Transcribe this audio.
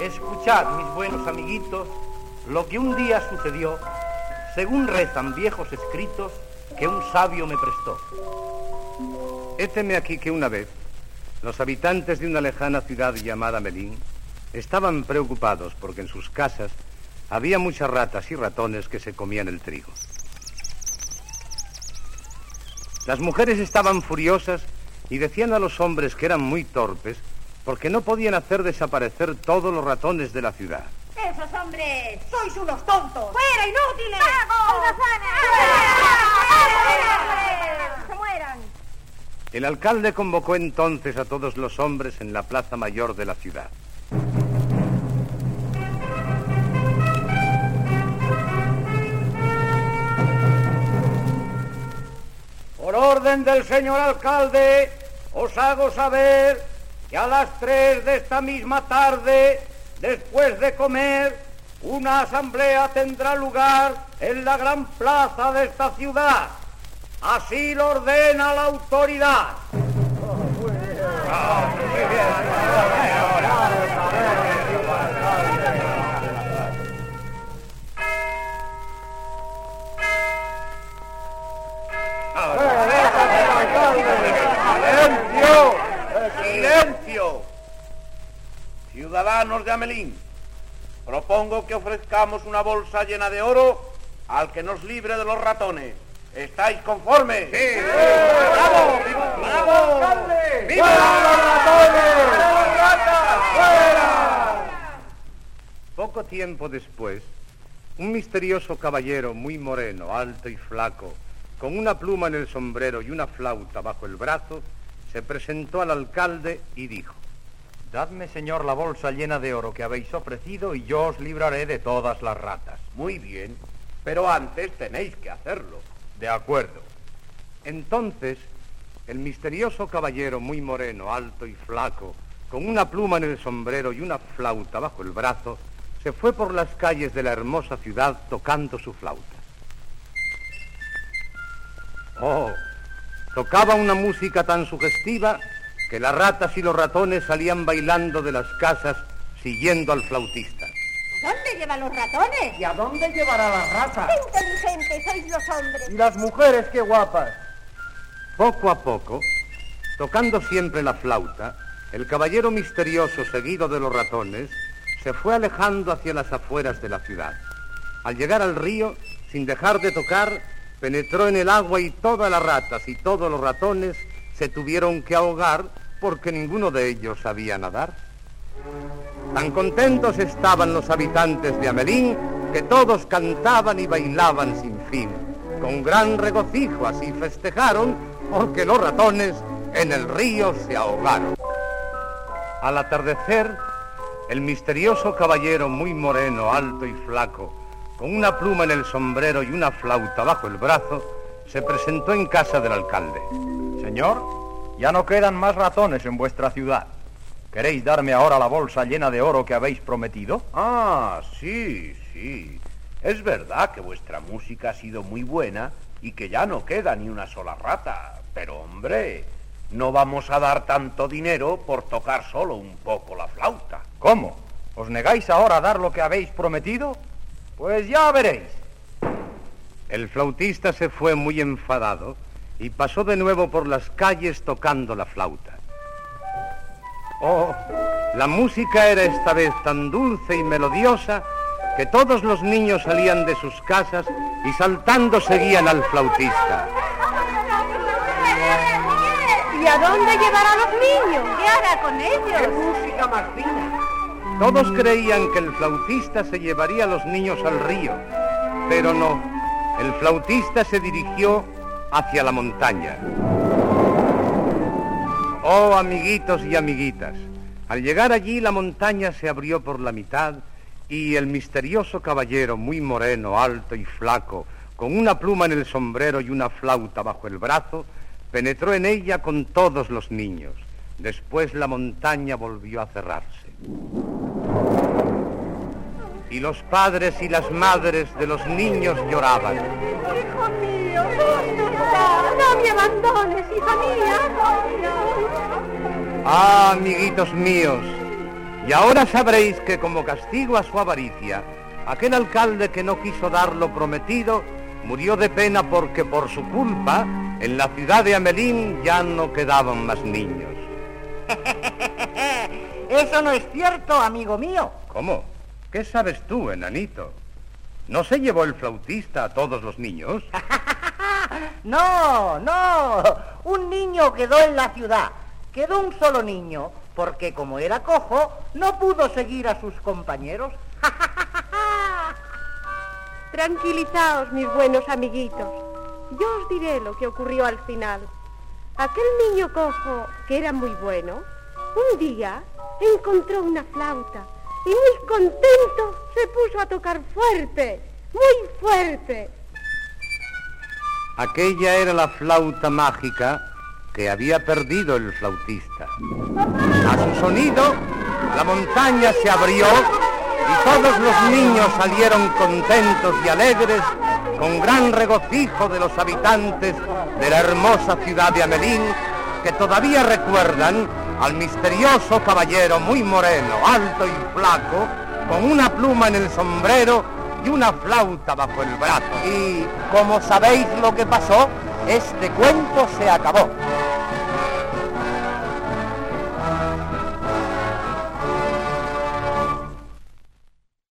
Escuchad, mis buenos amiguitos, lo que un día sucedió, según rezan viejos escritos que un sabio me prestó. Héteme aquí que una vez los habitantes de una lejana ciudad llamada Melín estaban preocupados porque en sus casas había muchas ratas y ratones que se comían el trigo. Las mujeres estaban furiosas y decían a los hombres que eran muy torpes porque no podían hacer desaparecer todos los ratones de la ciudad. ¡Esos hombres! ¡Sois unos tontos! ¡Fuera, inútiles! ¡Vamos! ¡Que se mueran! El alcalde convocó entonces a todos los hombres en la plaza mayor de la ciudad. Por orden del señor alcalde, os hago saber que a las 3 de esta misma tarde, después de comer, una asamblea tendrá lugar en la gran plaza de esta ciudad. Así lo ordena la autoridad. ¡Silencio! ¡Silencio! Ciudadanos de Amelín, propongo que ofrezcamos una bolsa llena de oro al que nos libre de los ratones. ¿Estáis conformes? ¡Sí! ¡Bravo! ¡Bravo! ¡Viva los ratones! ¡Fuera! Poco tiempo después, un misterioso caballero muy moreno, alto y flaco, con una pluma en el sombrero y una flauta bajo el brazo, se presentó al alcalde y dijo: Dadme, señor, la bolsa llena de oro que habéis ofrecido y yo os libraré de todas las ratas. Muy bien, pero antes tenéis que hacerlo. De acuerdo. Entonces, el misterioso caballero muy moreno, alto y flaco, con una pluma en el sombrero y una flauta bajo el brazo, se fue por las calles de la hermosa ciudad tocando su flauta. Oh, tocaba una música tan sugestiva que las ratas y los ratones salían bailando de las casas siguiendo al flautista. ¿Dónde llevan los ratones? ¿Y a dónde llevará las ratas? ¡Qué inteligentes sois los hombres! ¿Y las mujeres qué guapas? Poco a poco, tocando siempre la flauta, el caballero misterioso, seguido de los ratones, se fue alejando hacia las afueras de la ciudad. Al llegar al río, sin dejar de tocar, penetró en el agua y todas las ratas y todos los ratones se tuvieron que ahogar porque ninguno de ellos sabía nadar. Tan contentos estaban los habitantes de Amelín que todos cantaban y bailaban sin fin. Con gran regocijo así festejaron porque los ratones en el río se ahogaron. Al atardecer, el misterioso caballero muy moreno, alto y flaco, con una pluma en el sombrero y una flauta bajo el brazo, se presentó en casa del alcalde. Señor, ya no quedan más ratones en vuestra ciudad. ¿Queréis darme ahora la bolsa llena de oro que habéis prometido? Ah, sí. Es verdad que vuestra música ha sido muy buena y que ya no queda ni una sola rata. Pero, hombre, no vamos a dar tanto dinero por tocar solo un poco la flauta. ¿Cómo? ¿Os negáis ahora a dar lo que habéis prometido? Pues ya veréis. El flautista se fue muy enfadado y pasó de nuevo por las calles tocando la flauta. Oh, la música era esta vez tan dulce y melodiosa que todos los niños salían de sus casas y saltando seguían al flautista. ¿Y a dónde llevará a los niños? ¿Qué hará con ellos? ¡Qué música más fina! Todos creían que el flautista se llevaría a los niños al río, pero no. El flautista se dirigió hacia la montaña. Oh, amiguitos y amiguitas, al llegar allí la montaña se abrió por la mitad y el misterioso caballero muy moreno, alto y flaco, con una pluma en el sombrero y una flauta bajo el brazo, penetró en ella con todos los niños. Después la montaña volvió a cerrarse. Y los padres y las madres de los niños lloraban. ¡Hijo mío! ¿Dónde estás? ¡No me abandones, hija mía! Ah, amiguitos míos, Y ahora sabréis que como castigo a su avaricia, aquel alcalde que no quiso dar lo prometido, murió de pena porque por su culpa, en la ciudad de Amelín ya no quedaban más niños. Eso no es cierto, amigo mío. ¿Cómo? ¿Qué sabes tú, enanito? ¿No se llevó el flautista a todos los niños? No, no. Un niño quedó en la ciudad. Quedó un solo niño, porque como era cojo, no pudo seguir a sus compañeros. Tranquilizaos, mis buenos amiguitos. Yo os diré lo que ocurrió al final. Aquel niño cojo, que era muy bueno, un día encontró una flauta y muy contento se puso a tocar fuerte, muy fuerte. Aquella era la flauta mágica que había perdido el flautista. A su sonido, la montaña se abrió y todos los niños salieron contentos y alegres, con gran regocijo de los habitantes de la hermosa ciudad de Amelín, que todavía recuerdan al misterioso caballero muy moreno, alto y flaco, con una pluma en el sombrero y una flauta bajo el brazo. Y como sabéis lo que pasó, este cuento se acabó.